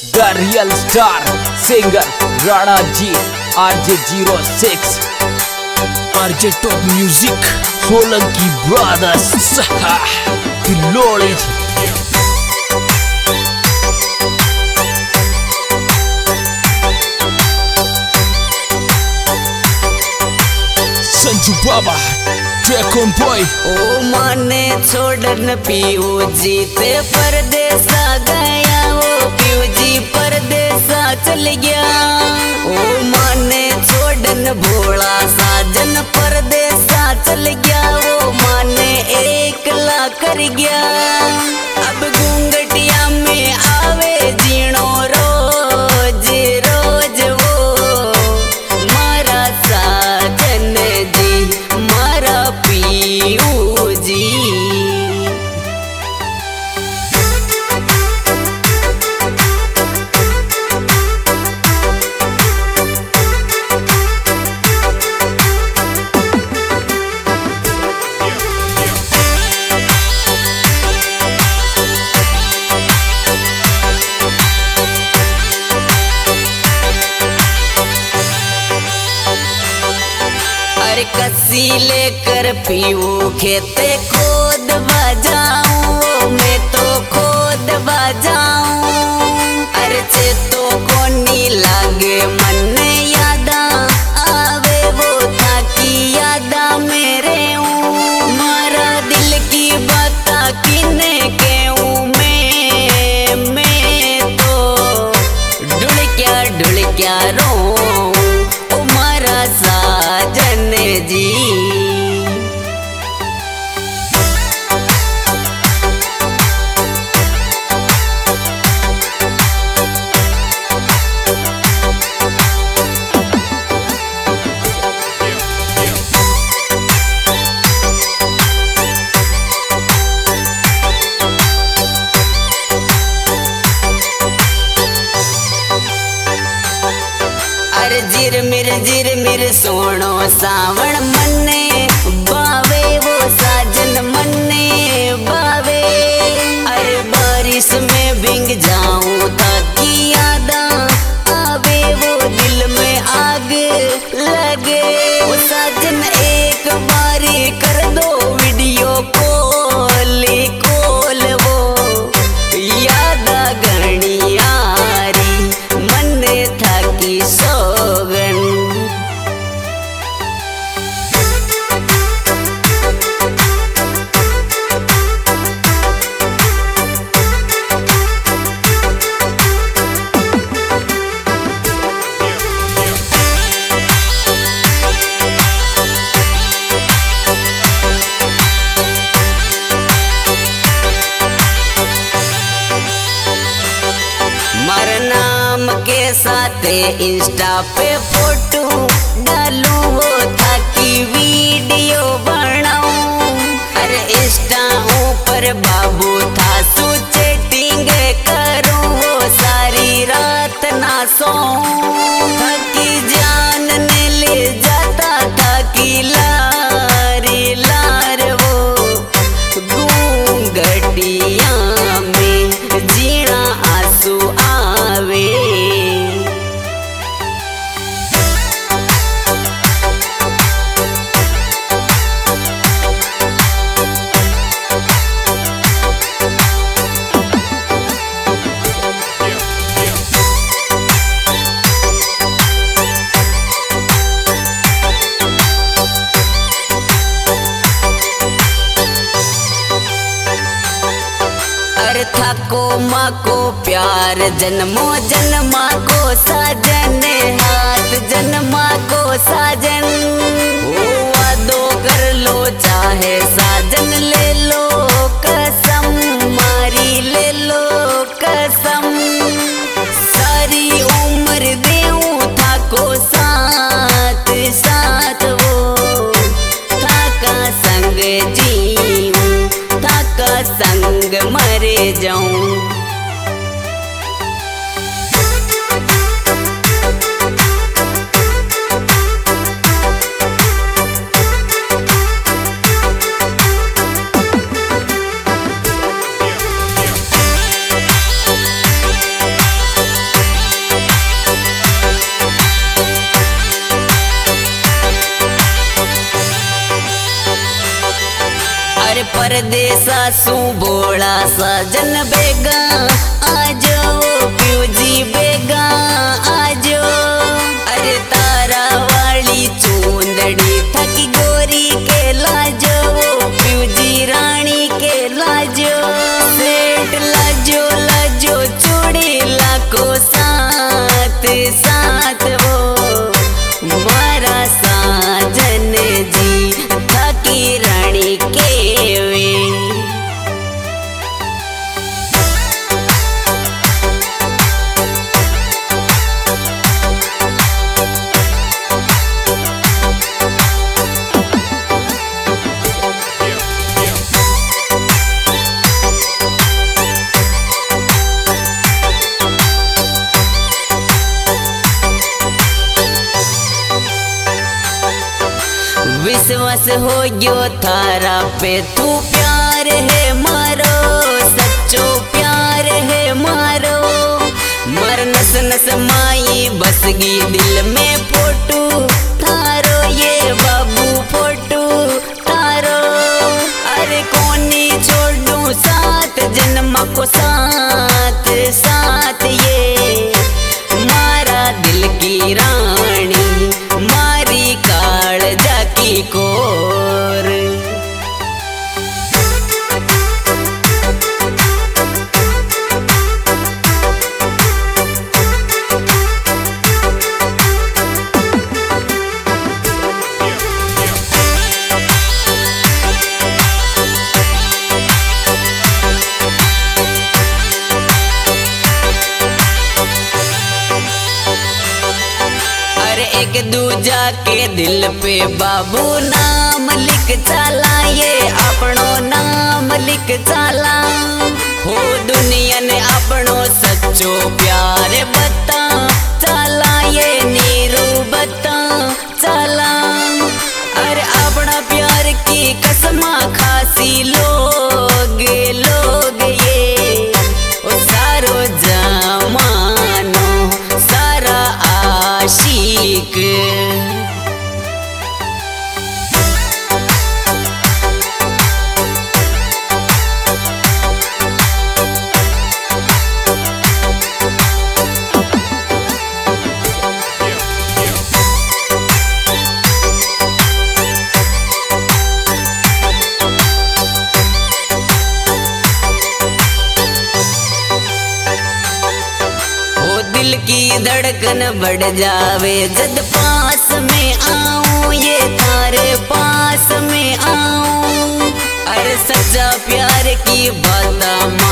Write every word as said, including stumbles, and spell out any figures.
The real star singer Rana Ji, R J zero six, R J Top Music, Solanki Brothers, Piloli. Sanju बाबा ट्रैकों boy. ओ माने छोड़न पीऊ जीते परदेसा गया, ओ पीऊ जी परदेसा चल गया। ओ माने छोड़न भोला साजन परदेसा चल गया, ओ माने एकला कर गया। अब घूंघटिया में आवे जीणो रोज रोज, वो मारा साजन जी मारा पीऊ जी। अरे कसी लेकर पीऊ खेते खोद बजाऊं, मैं तो खोद बजाऊं। अरे चे तो कोनी लागे मन यादा आवे, वो था की यादा मेरे हूँ। मारा दिल की बता किने कहूँ मैं, मैं तो ढुलक्या ढुलक्या रो मारा साजन जी। अरे जिर मिर जिर मिर सोनो सावण मन्ने बावे, वो साजन मन्ने बावे। अरे बारिश में भींग जाऊं ताकि यादा आवे, वो दिल में आग लगे। वो साजन एक बारी कर दो वीडियो कॉल कॉल, वो यादा घनी यारी मन्ने था की सोगन। मर नाम के साथ इंस्टा पे फोटो डालूं, वो था कि वीडियो बनाऊं। अरे इंस्टा ऊपर बाबू था सु चैटिंग करूं, वो सारी रात ना सोऊं। था कि जान ने ले जाता था कि लारी लार, वो घूंघटिया में जीना आंसू आवे। अरे था को माँ को प्यार जन्मो जन्मा को साजन, हाथ जन्मा को साजन। ओ वादो कर लो चाहे साजन ले लो कसम, मारी ले लो कसम। सारी उम्र देऊं था को साथ साथ, वो था का संग जीऊं, था का संग मरे जाऊं। परदेसा सू बोला सजन बेगा आ जाओ प्यूजी बेगा आ जाओ। अरे तारा वाली चूंदड़ी थकी गोरी के लाजो प्यूजी रानी के लाजो। सेठ लाजो लाजो चूड़ी लाको साथ साथ वो मारा साजन जी थकी रानी के वे। विश्वास हो गयो थारा पे तू प्यार है मारो सच्चो प्यार है मारो। मर नस नस माई बसगी दिल में फोटू थारो ये बाबू फोटू थारो। अरे कोनी छोड़ू साथ जन्म को साथ साथ ये मारा दिल की रानी मारी काल जाकी कोर। एक दूजा के दिल पे बाबू नाम लिख चला ये अपनो नाम लिख चला। हो दुनिया ने अपनो सच्चो प्यार बता चला ये नीरू बता चला। अरे अपना प्यार की कसमा खासी लोग लोग ये ओ सारो जमानो सारा आशिक। दिल की धड़कन बढ़ जावे जब पास में आऊं ये तारे पास में आऊं। अरे सच्चा प्यार की बात